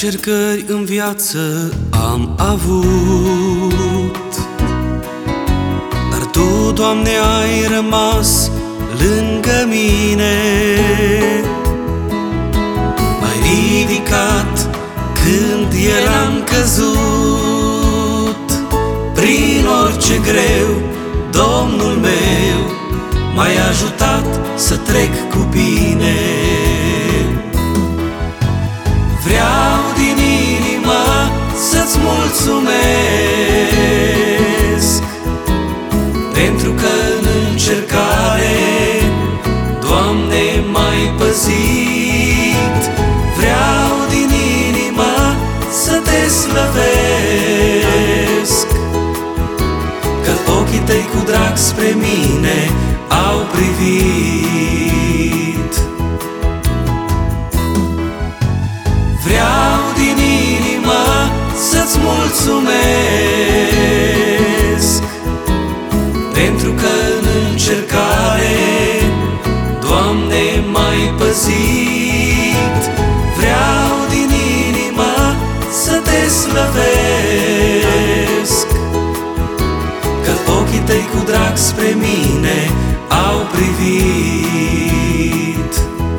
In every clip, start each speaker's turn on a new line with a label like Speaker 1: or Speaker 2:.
Speaker 1: Încercări în viață am avut, dar Tu, Doamne, ai rămas lângă mine. M-ai ridicat când eram căzut, prin orice greu, Domnul meu, m-ai ajutat să trec cu bine. Vreau din inimă să-ți mulțumesc, pentru că în încercare, Doamne, m-ai păzit. Vreau din inimă să te slăvesc, că ochii Tăi cu drag spre mine au privit. Vreau din inimă să-ți mulțumesc, pentru că în încercare, Doamne, m-ai păzit. Vreau din inimă să te slăvesc, că ochii Tăi cu drag spre mine au privit.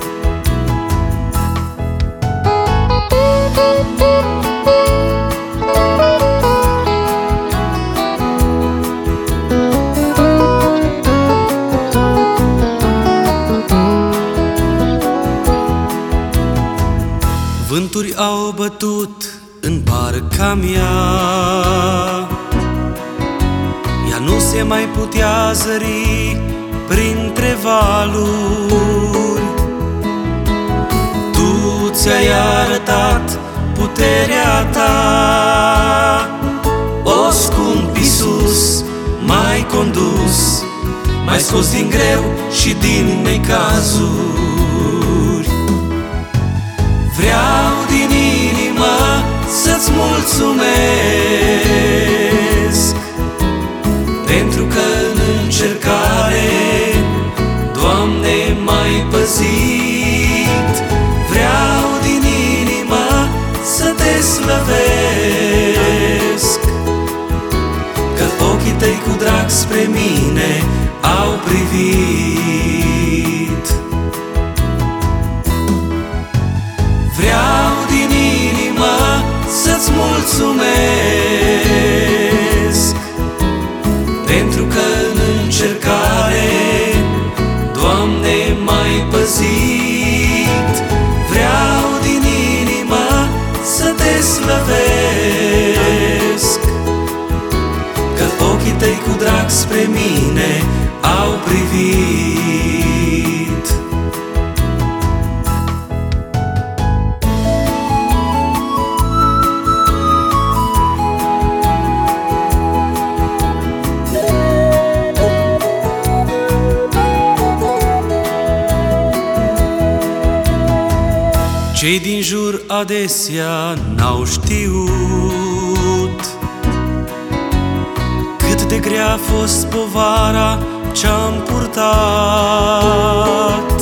Speaker 1: Vânturi au bătut în barca mea, ea nu se mai putea zări printre valuri. Tu ți-ai arătat puterea Ta, o scump Iisus, m-ai condus, m-ai scos din greu și din necazuri. Vreau din inimă să-ți mulțumesc, pentru că în încercare, Doamne, m-ai păzit. Vreau din inimă să te slăvesc, că ochii Tăi cu drag spre mine au privit. Vreau din inimă să-ți mulțumesc, pentru că în încercare, Doamne, m-ai păzit. Vreau din inimă să te slăvesc, că ochii Tăi cu drag spre mine au privit. Cei din jur adesea n-au știut cât de grea a fost povara ce-am purtat.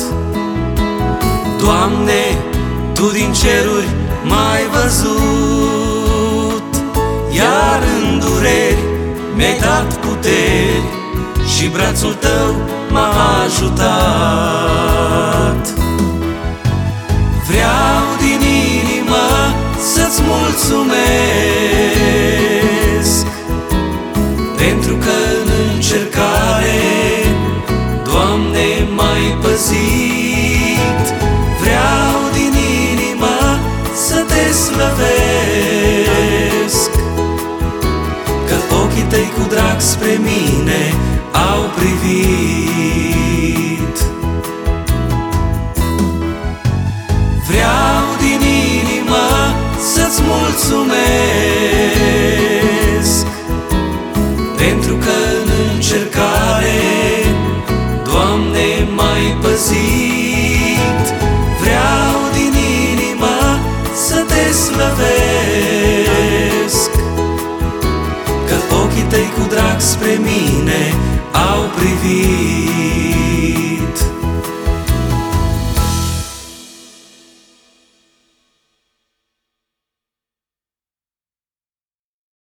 Speaker 1: Doamne, Tu din ceruri m-ai văzut, iar în dureri mi-ai dat puteri și brațul Tău m-a ajutat. Vreau din inimă să-ți mulțumesc, pentru că în încercare, Doamne, m-ai păzit. Vreau din inimă să te slăvesc, că ochii Tăi cu drag spre mine au privit. Vreau din inimă să-ți mulțumesc, pentru că în încercare, Doamne, m-ai păzit. Vreau din inimă să te slăvesc, că ochii Tăi cu drag spre mine au privit.